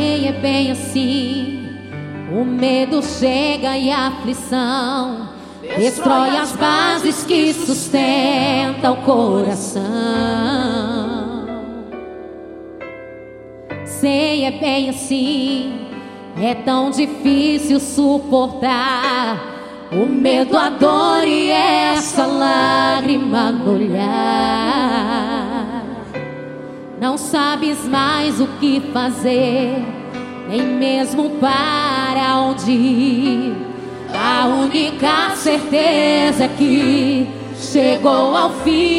sei, é bem assim. O medo chega e a aflição destrói as bases que sustentam o coração. Sei, é bem assim. É tão difícil suportar o medo, a dor e essa lágrima no olhar. Não sabes mais o que fazer, nem mesmo para onde ir. A única certeza é que chegou ao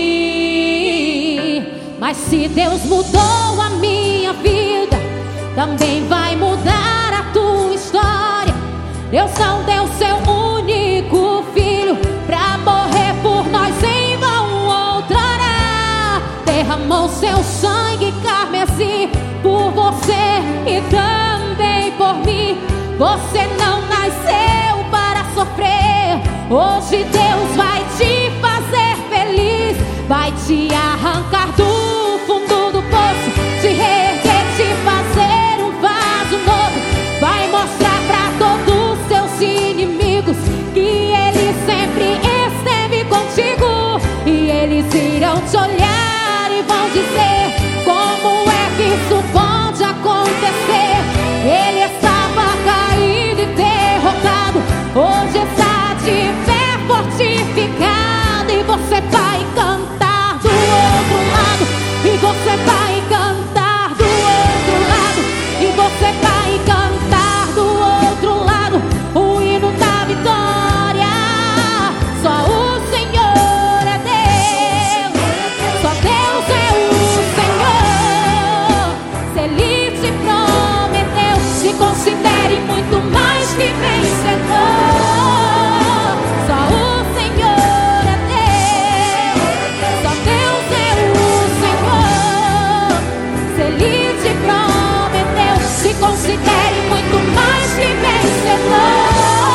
fim. Mas se Deus mudou a minha vida, também vai mudar a tua história. Deus não deu seu único filho pra morrer por nós em vão outrora. Derramou seu sangue carmesim por você e também por mim. Você não nasceu para sofrer. Hoje Deus vai te fazer feliz. Vai te arrancar do fundo do poço, te reerguer, te fazer um vaso novo. Vai mostrar pra todos os seus inimigos que Ele sempre esteve contigo. E eles irão te olhar e vão dizer: como é que isso pode acontecer? Ele estava caído e derrotado, hoje está de pé fortificado. E você vai cantar do outro lado, e você vai cantar do outro lado, e você vai cantar do outro lado o hino da vitória. Só o Senhor é Deus, só Deus é o Senhor. Se Ele te prometeu, se considere muito mais que vencedor. Só o Senhor é Deus, só Deus é o Senhor. Se Ele te prometeu, se considere muito mais que vencedor.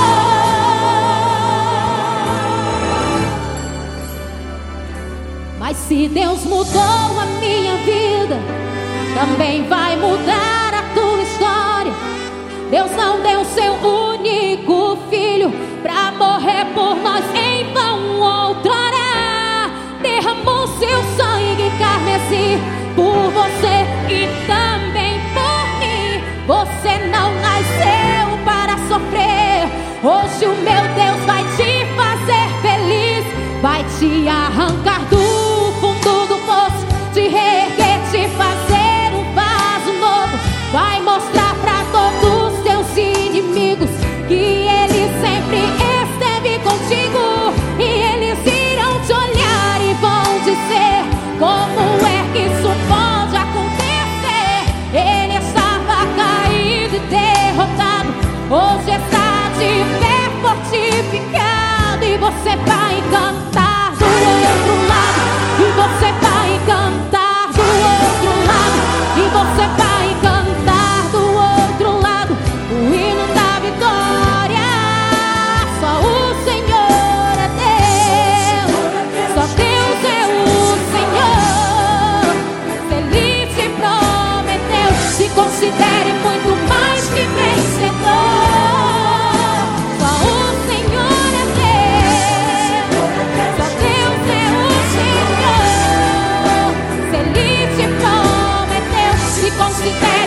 Mas se Deus mudou a minha vida, também vai mudar a tua história. Deus não deu seu único filho pra morrer por nós em vão outrora. Derramou seu sangue carmesim por você e também por mim. Você não nasceu para sofrer. Hoje o meu Deus vai te fazer feliz. Vai te arrancar do fundo do poço, te reerguer, te fazer um vaso novo. Vai mostrar pra todos os teus inimigos que Ele sempre esteve contigo. E eles irão te olhar e vão dizer: como é que isso pode acontecer? Ele estava caído e derrotado, hoje está de pé fortificado. E você vai cantar do outro lado, e você vai cantar do outro lado, e você vai cantar do outro lado o hino da vitória. Só o Senhor é Deus, só Deus é o Senhor. Se Ele te prometeu, se considere muito mais que vencedor. Só o Senhor é Deus, só Deus é o Senhor. Se Ele te prometeu, se considere